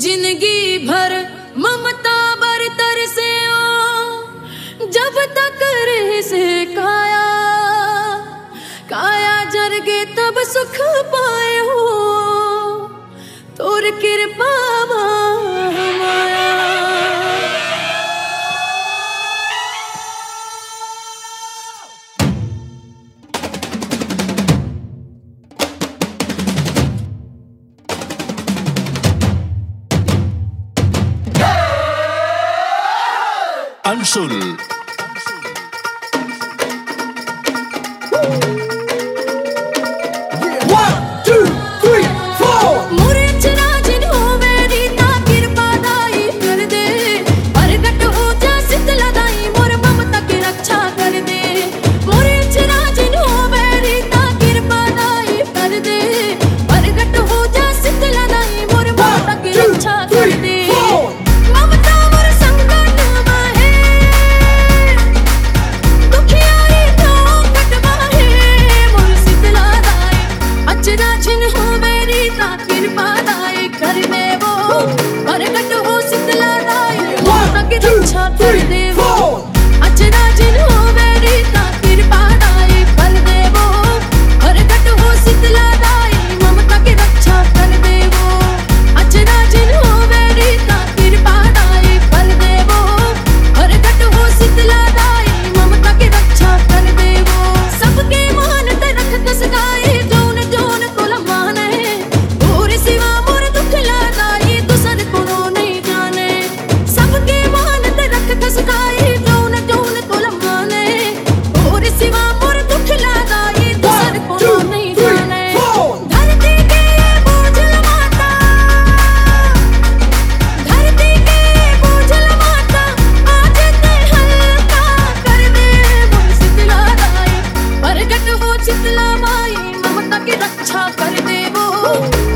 जिंदगी भर ममता बरतर से ओ, जब तक रहे से काया काया जरगे तब सुख पाए हो, तोर कृपा माया। अंशुल शीतला माई ममता की रक्षा कर दे वो।